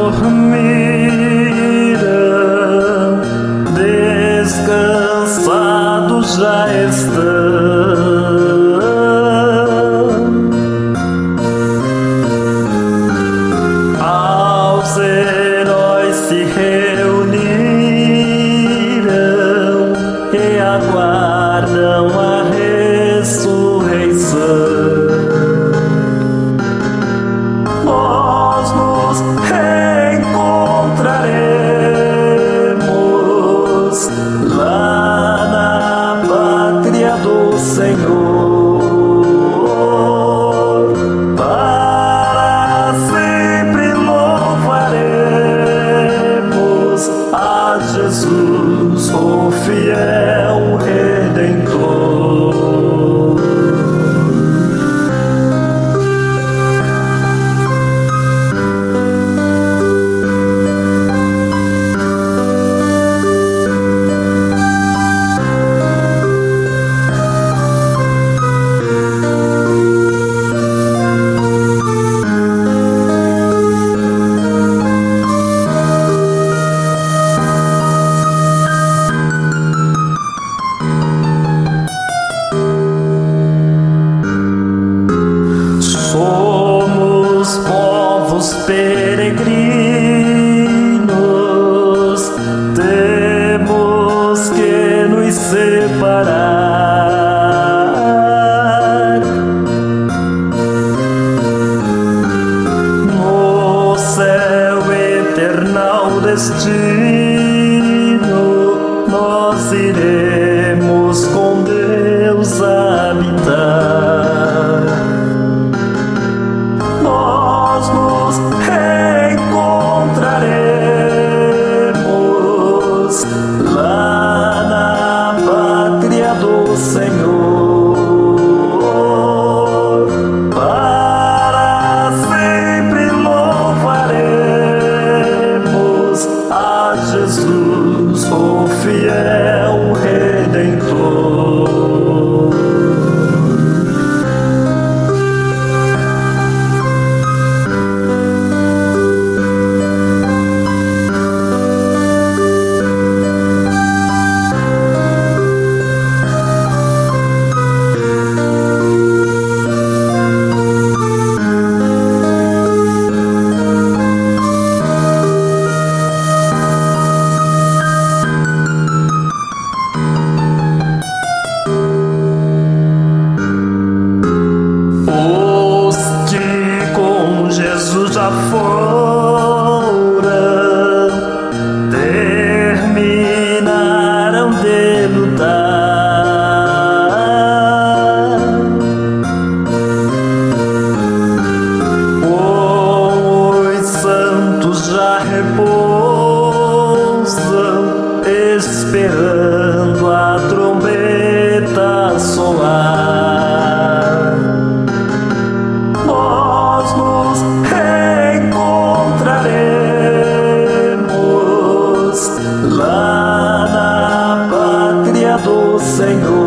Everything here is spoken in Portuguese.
dormiram, descansados já estão. Aos heróis se reuniram e aguardam a ressurreição. Nós nos reencontraremos lá na pátria do Senhor. Para sempre louvaremos a Jesus, o fiel Redentor. Somos povos peregrinos, temos que nos separar. No céu eternal destino, nós iremos com Deus habitar. Nós nos reencontraremos lá na pátria do Senhor. Para sempre louvaremos a Jesus, o fiel Redentor. Jesus já foram, terminaram de lutar. Os santos já repousam, esperando a trombeta soar. Nós nos reencontraremos lá na pátria do Senhor.